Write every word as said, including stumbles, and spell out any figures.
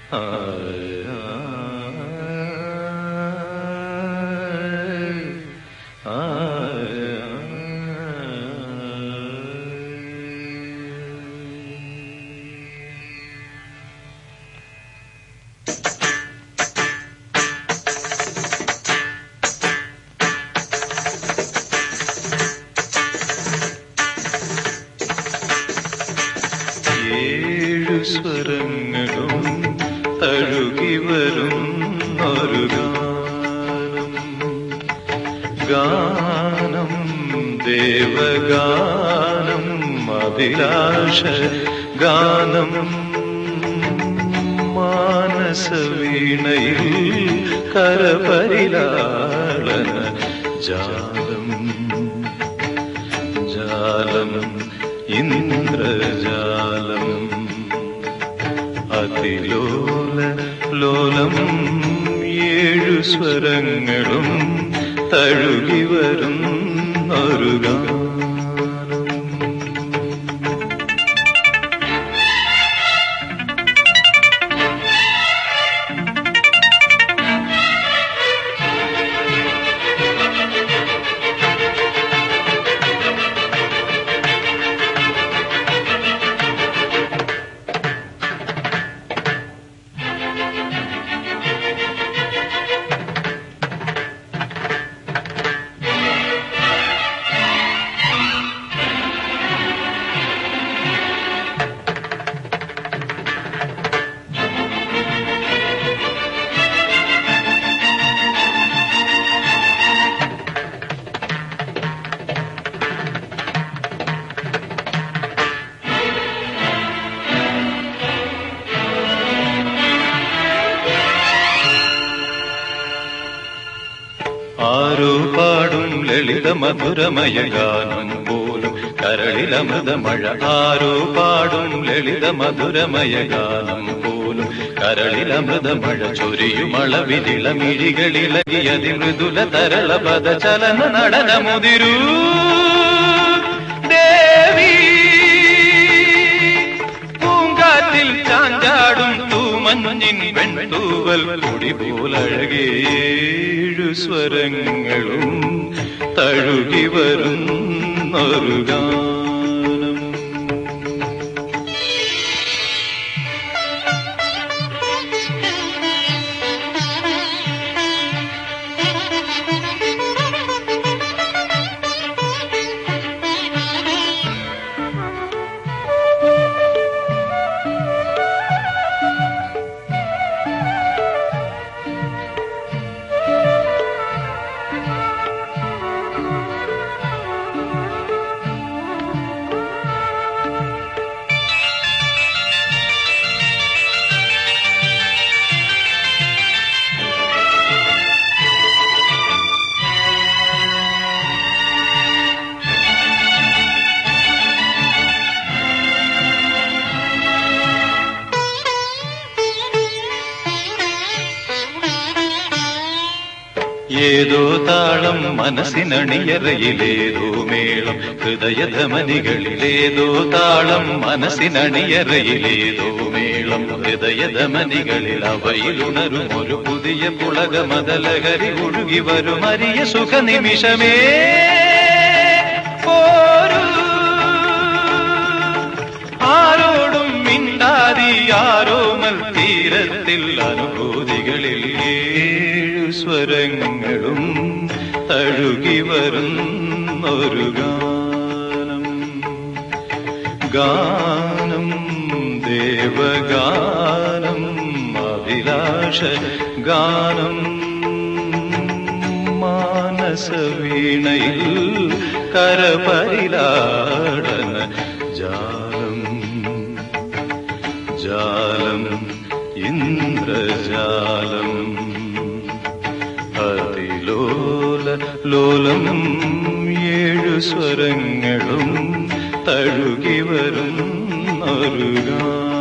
സ്വരങ്ങളും തഴുകി വരും ഒരു ഗാനം, ഗാനം ദേവഗാനം അഭിലാഷ ഗാനം. മാനസവീണയിൽ കരപരിലാളന ജാലം, ജാലം ഇന്ദ്രജാലം. അതിലോല ലോലം ഏഴു സ്വരങ്ങളും തഴുകി വരും ഒരു ഗാനം. ആരോ പാടും ലളിത മധുരമയ ഗാനം പോലും കരളിലമൃതമഴ. ആരോ പാടും ലളിത മധുരമയ ഗാനം പോലും കരളിലമൃതമഴ. ചൊരിയുമളവിലിളമിഴികളിലകിയതി മൃദുല തരള പദചലന നടനമുതിരൂ ദേവി. പൂങ്കാറ്റിൽ ചാഞ്ചാടും തൂമഞ്ഞിൻ വെൺതൂവൽ കൊടി പോലഴകേഴു സ്വരങ്ങളും തഴുകി വരുന്നൊരു ഗാനം. ഏതോ താളം മനസ്സിനണിയറയിലേതോ മേളം ഹൃദയധമനികളിലേതോ താളം മനസ്സിനണിയറയിലേതോ മേളം ഹൃദയധമനികളിൽ. അവയിലുണരും ഒരു പുതിയ പുളക മദലഹരി ഒഴുകി വരും അരിയ സുഖ നിമിഷമേ പോരൂ. ആരോടും മിണ്ടാതി ആരോമൽ തീരത്തിൽ അനുഭൂതികളിൽ സ്വരങ്ങളും തഴുകി വരുന്നൊരു ഗാനം, ഗാനം ദേവഗാനം അഭിലാഷ ഗാനം. മാനസവീണയിൽ കരപരിലാടന ജാലം, ജാലം ഇന്ദ്രജാലം. അതിലോല ലോലം ഏഴു സ്വരങ്ങളും തഴുകി വരുന്നൊരു ഗാനം.